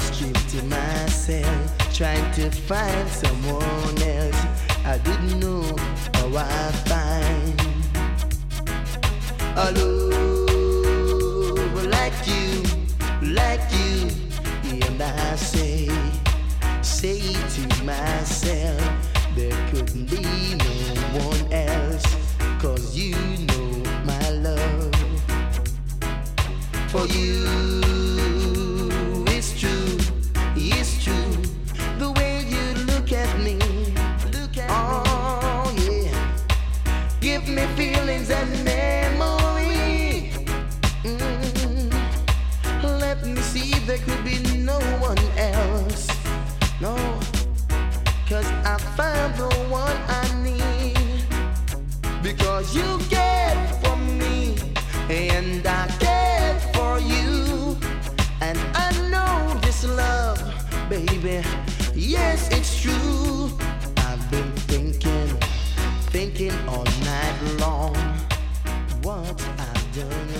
frustrating myself, trying to find someone else. I didn't know how I find a love like you, and I say to myself, there couldn't be no one else, 'cause you know my love for you is true, the way you look at me, oh yeah, give me feelings and memory. Let me see, there could be no one else, no, 'cause I found the one I need, because you cared for me and I cared for you, and I know this love, baby, yes, it's true. I've been thinking all night long what I've done